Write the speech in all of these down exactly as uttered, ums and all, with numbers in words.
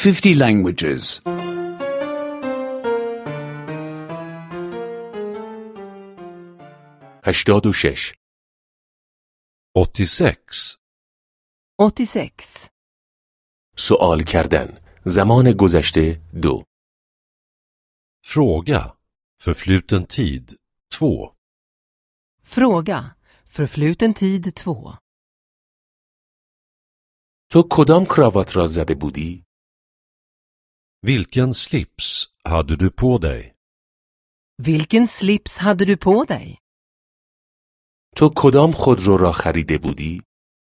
fifty languages. هشتاد و شش. åttiosex. åttiosex. سوال کردن. زمان گذشته دو. Fråga. Förfluten tid två. Fråga. Förfluten tid två. تو کدام کراوات را زده بودی؟ Vilken slips hade du på dig? Vilken slips hade du på dig? تو کدام خودرو را خریده بودی؟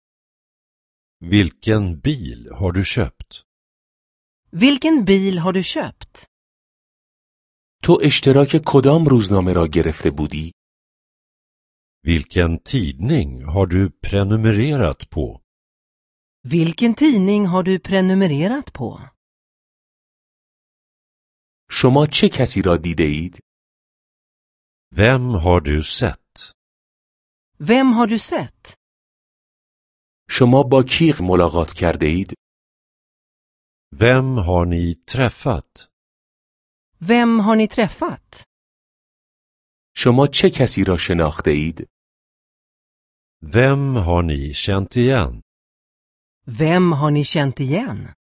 Vilken bil har du köpt? Vilken bil har du köpt? تو اشتراک کدام روزنامه را گرفته بودی؟ Vilken tidning har du prenumererat på? Vilken tidning har du prenumererat på? شما چه کسی را دیده اید؟ Vem har du sett? Vem har du sett? شما با کی ملاقات کرده اید؟ Vem har ni träffat? Vem har ni träffat? شما چه کسی را شناخته اید؟ Vem har ni känt igen? Vem har ni känt igen?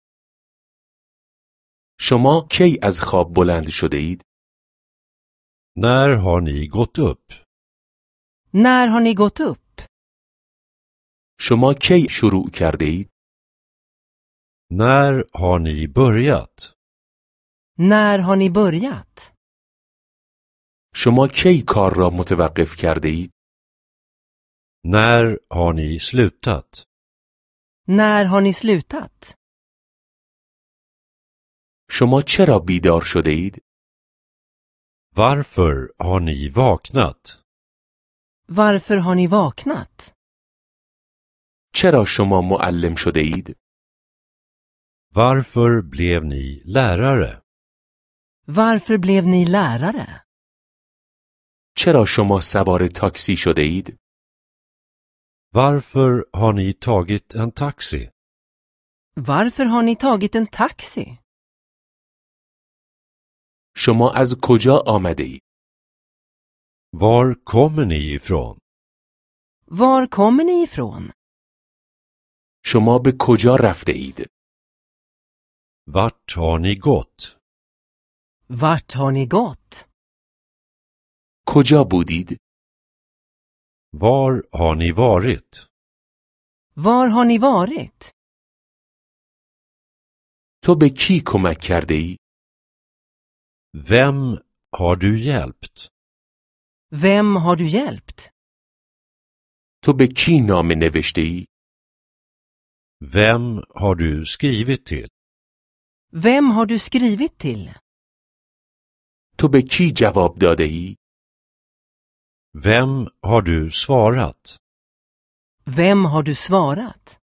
شما کی از خواب بلند شده اید؟ När har ni gått upp? När har ni gått upp? شما کی شروع کرده اید؟ När har ni börjat? När har ni börjat? شما کی کار را متوقف کرده اید؟ När har ni slutat? När har ni slutat? شما چرا بیدار شده اید؟ Varför har ni vaknat? Varför har ni vaknat? چرا شما معلم شده اید؟ Varför blev ni lärare? Varför blev ni lärare? چرا شما سوار تاکسی شده اید؟ Varför har ni tagit en taxi? Varför har ni tagit en taxi? شما از کجا آمده اید؟ Var kommer ni ifrån? Var kommer ni ifrån? شما به کجا رفته اید؟ Vart har ni gått? Vart har ni gått? کجا بودید؟ Var har ni varit? Var har ni varit? تو به کی کمک کرده ای؟ Vem har du hjälpt? Vem har du hjälpt? تو به کی نامه نوشته ای؟ Vem har du skrivit till? Vem har du skrivit till? تو به کی جواب داده ای؟ Vem har du svarat? Vem har du svarat?